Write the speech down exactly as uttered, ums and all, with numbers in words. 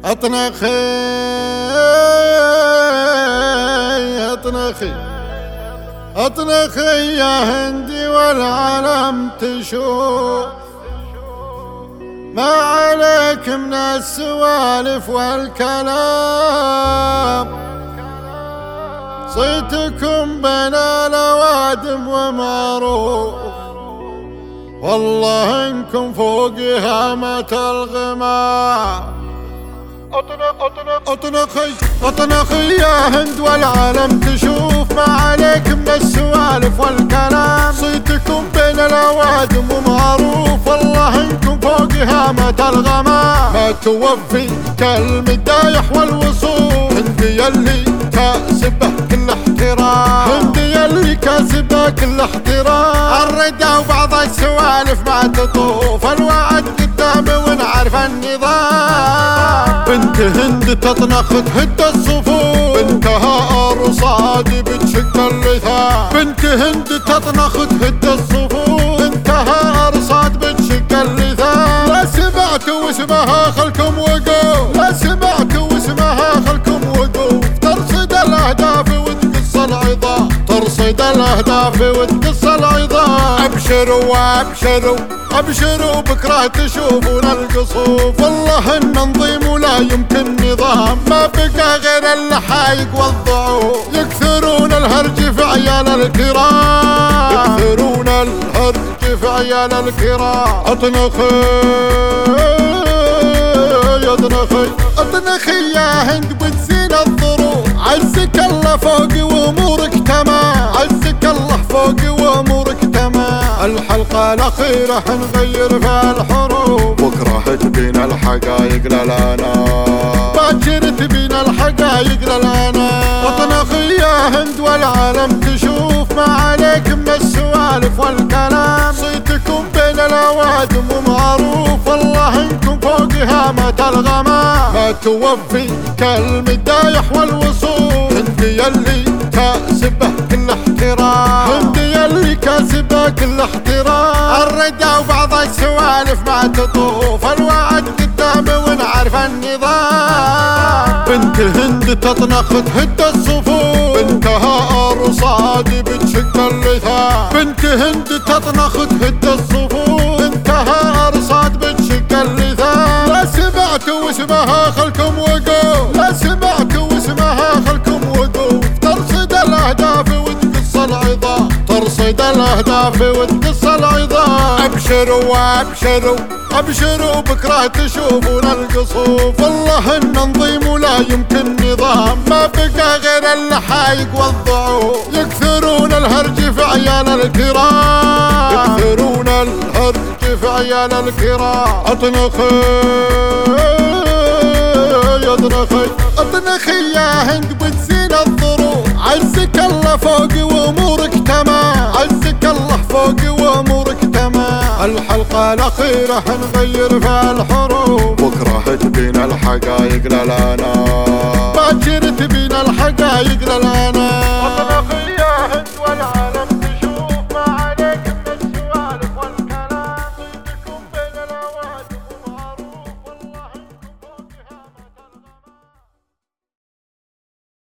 اطنخي اطنخي اطنخي يا هندي والعالم تشوف ما عليك من السوالف والكلام، صيتكم بين الأوادم ومعروف، والله انكم فوق هامة الغمام. اطنخي اطنخي يا هند والعالم تشوف ما عليك من السوالف والكلام، صيتكم بين الأوادم ومعروف، والله انكم فوق هامة الغمام. ما توفي كالمدايح والوصول، هندي يلي كاسبه كل احترام، هندي يلي كاسبه كل احترام. الردى وبعض السوالف ما تطوف، الوعد قدامي ونعرف النظام. بنت هند تطنخ تهد الصفوف، بنتها ارصاد بتشق اللثام. بنت هند تطنخ تهد الصفوف، بنتها ارصاد بتشق اللثام. لا سمعتوا اسمها خلكم وقوف، لا سمعتوا اسمها خلكم وقوف، ترصد الاهداف وتقص العظام، ترصد الاهداف وتقص العظام. ابشروا وابشروا ابشروا بكره تشوفون القصوف، والله النظيم ولا يمكن نظام، ما بقى غير اللحايق والضعوف. يكثرون الهرج في عيال الكرام، يكثرون الهرج في عيال الكرام. اطنخي اطنخي اطنخي يا هند بتزين الظروف، عزك الله فوق وامورك تمام، عزك الله فوق وامورك تمام. الحلقة الأخيرة حنغير فيها الحروف، بكرة تبين الحقايق للأنام، باكر تبين الحقايق للأنام. اطنخي يا هند والعالم تشوف ما عليك من السوالف والكلام، صيتكم بين الأوادم ومعروف، والله انكم فوق هامة الغمام. ما توفي كالمدايح والوصول، هندي يلي كاسبه كل احترام، هندي يلي كاسبه كل احترام. الردى وبعض السوالف ما تطوف، الوعد قدامي ونعرف النظام. بنت هند تطنخ تهد الصفوف، بنتها ارصاد بتشق اللثام. بنت هند تطنخ تهد الصفوف، بنتها ارصاد بتشق اللثام. لا سمعتوا اسمها خلكم وقوف، لا سمعتوا اسمها خلكم وقوف، ترصد الاهداف وتقص العظام، ترصد الاهداف وتقص العظام. ابشروا وابشروا ابشروا بكره تشوفون القصوف، والله النظيم ولا يمكن نظام، ما بقى غير اللحايق والضعوف. يكثرون الهرج في عيال الكرام، يكثرون الهرج في عيال الكرام. اطنخي اطنخي اطنخي يا هند بتزين الظروف، عزك الله فوق وامورك تمام، عزك الله فوق وامورك تمام. الحلقة الأخيرة حنغير فيها الحروف، بكرة تبين الحقايق للأنام، باكر تبين الحقايق للأنام.